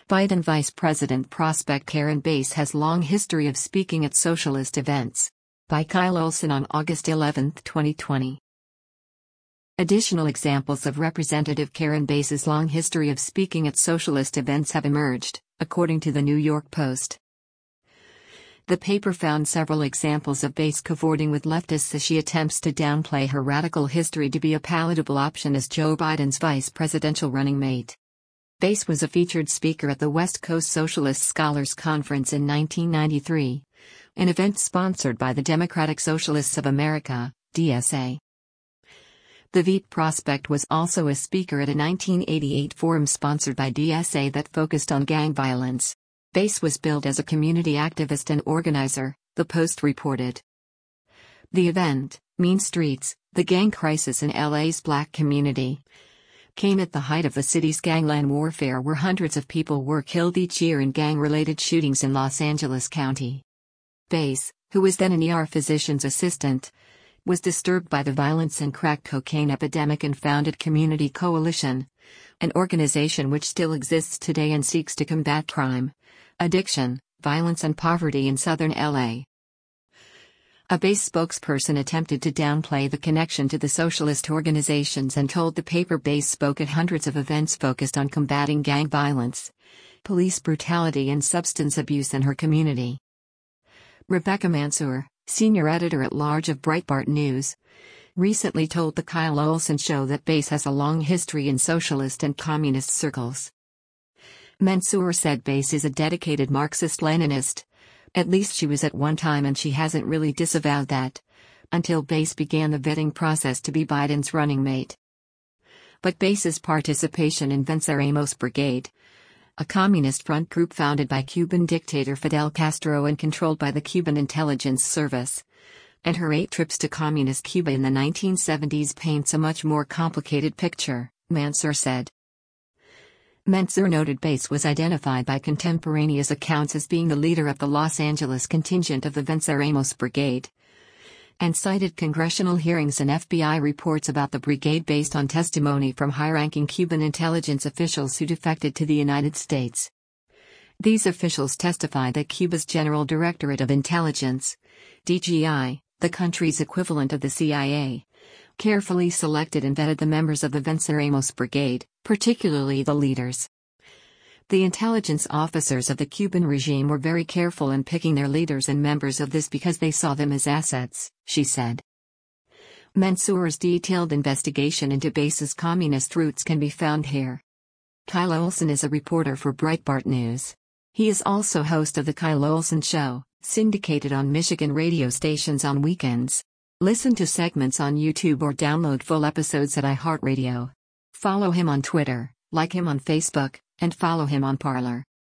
Biden Vice President prospect Karen Bass has long history of speaking at socialist events. By Kyle Olson on August 11, 2020. Additional examples of Representative Karen Bass's long history of speaking at socialist events have emerged, according to the New York Post. The paper found several examples of Bass cavorting with leftists as she attempts to downplay her radical history to be a palatable option as Joe Biden's vice presidential running mate. Bass was a featured speaker at the West Coast Socialist Scholars Conference in 1993, an event sponsored by the Democratic Socialists of America, DSA. The Veep prospect was also a speaker at a 1988 forum sponsored by DSA that focused on gang violence. Bass was billed as a community activist and organizer, the Post reported. The event, Mean Streets, the Gang Crisis in LA's Black Community, came at the height of the city's gangland warfare where hundreds of people were killed each year in gang-related shootings in Los Angeles County. Bass, who was then an ER physician's assistant, was disturbed by the violence and crack cocaine epidemic and founded Community Coalition, an organization which still exists today and seeks to combat crime, addiction, violence and poverty in southern LA. A Bass spokesperson attempted to downplay the connection to the socialist organizations and told the paper Bass spoke at hundreds of events focused on combating gang violence, police brutality and substance abuse in her community. Rebecca Mansour, senior editor-at-large of Breitbart News, recently told the Kyle Olson Show that Bass has a long history in socialist and communist circles. Mansour said Bass is a dedicated Marxist-Leninist. At least she was at one time, and she hasn't really disavowed that, until Bass began the vetting process to be Biden's running mate. But Bass's participation in Venceremos Brigade, a communist front group founded by Cuban dictator Fidel Castro and controlled by the Cuban intelligence service, and her 8 trips to communist Cuba in the 1970s paints a much more complicated picture, Mansour said. Mansour noted Bass was identified by contemporaneous accounts as being the leader of the Los Angeles contingent of the Venceremos Brigade, and cited congressional hearings and FBI reports about the brigade based on testimony from high-ranking Cuban intelligence officials who defected to the United States. These officials testified that Cuba's General Directorate of Intelligence, DGI, the country's equivalent of the CIA, carefully selected and vetted the members of the Venceremos Brigade, particularly the leaders. The intelligence officers of the Cuban regime were very careful in picking their leaders and members of this because they saw them as assets, she said. Mansour's detailed investigation into Bass's communist roots can be found here. Kyle Olson is a reporter for Breitbart News. He is also host of the Kyle Olson Show, syndicated on Michigan radio stations on weekends. Listen to segments on YouTube or download full episodes at iHeartRadio. Follow him on Twitter, like him on Facebook, and follow him on Parler.